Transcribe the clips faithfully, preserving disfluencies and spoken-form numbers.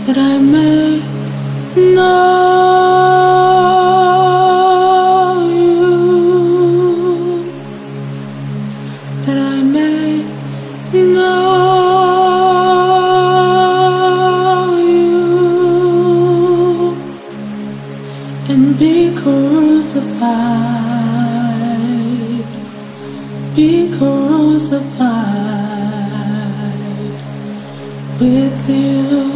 that I may know you, that I may know you and be crucified, be crucified with you.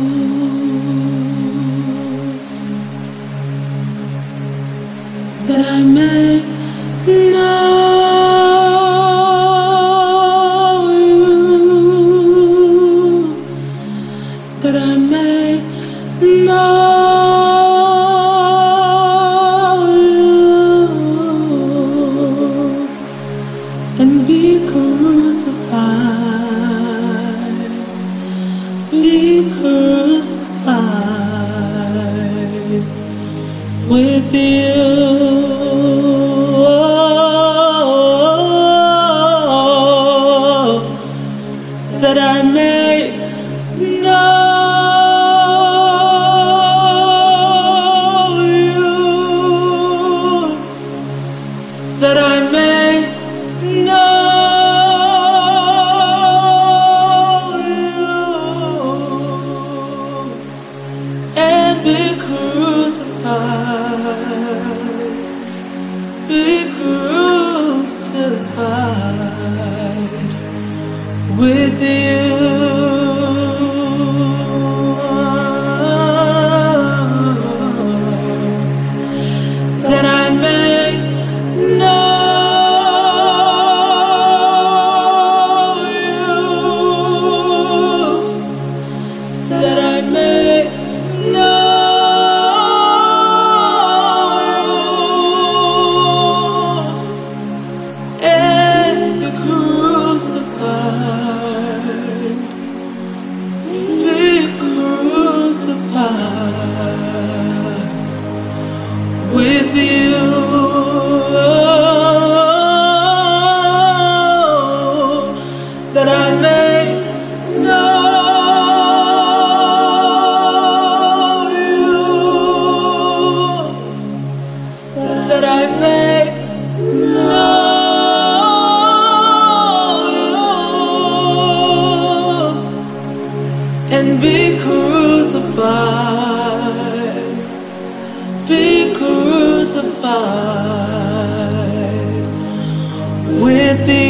That I may know you, that I may know you and be crucified, be crucified with you. That I may know you, that I may know you and be crucified, be crucified with you. That I may know you, that I may know you and be crucified, be crucified with you. That I may know you, that I may know you and be crucified, be crucified with the